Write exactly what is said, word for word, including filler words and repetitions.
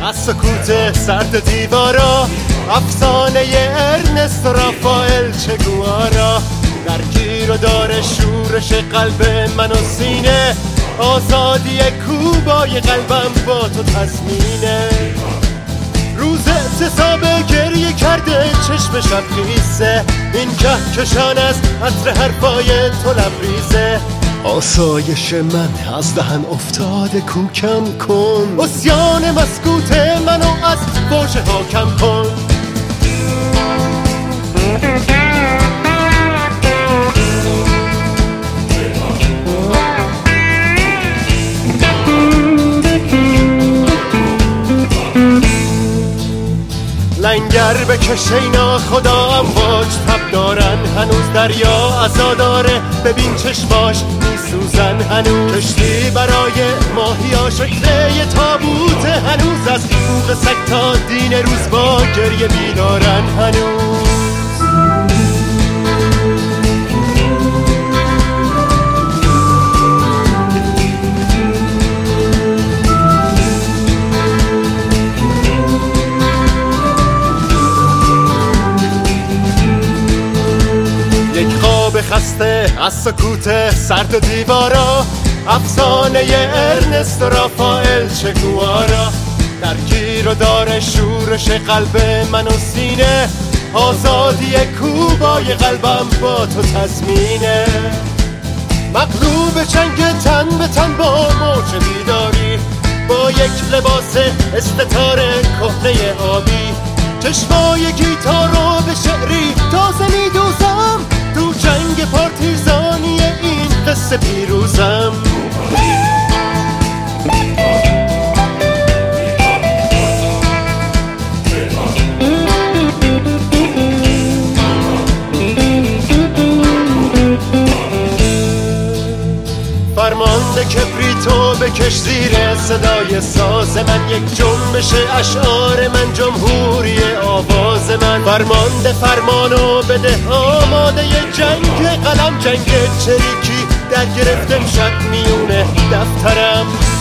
از سکوت سرد دیوارا، افسانه ارنست رافائل چه گوارا، درگیر و داره شورش قلب من و سینه، آزادی کوبای قلبم با تو تضمینه. روز اعتصاب گریه کرده چشم شب خیسه، این کهکشان از عطر حرفای تو لبریزه. آسایش من از دهن افتاده کوکم کن، عصیان مسکوت منو از واژه ها کم کن. لنگر بکش اینا خدا امواج تب دارن، هنوز دریا عزا داره ببین چشماش میسوزن، هنوز کشتی برای ماهیا شکل یه تابوته، هنوز از بوق سگ تا دین روز با گریه بیدارن هنوز. خسته از سکوت سرد و دیوارا، افسانه ارنست رافائل چه گوارا، درگیر و داره شورش قلب من و سینه، آزادی کوبای قلبم با تو تضمینه. مغلوب چنگ تن به تن با موج بیداری، با یک لباس استتار کهنه آبی، چشمای گیتارو به شعری تازه میدوزم، تو جنگ پارتیزانی این قصه پیروزم. فرمانده کبریتو بکش زیر صدای ساز من، یک جنبش اشعار من، جمهوری آواز من. فرمانده فرمانو بده آماده جنگ قلم، جنگ چریکی در گرفتم شب میونه دفترم.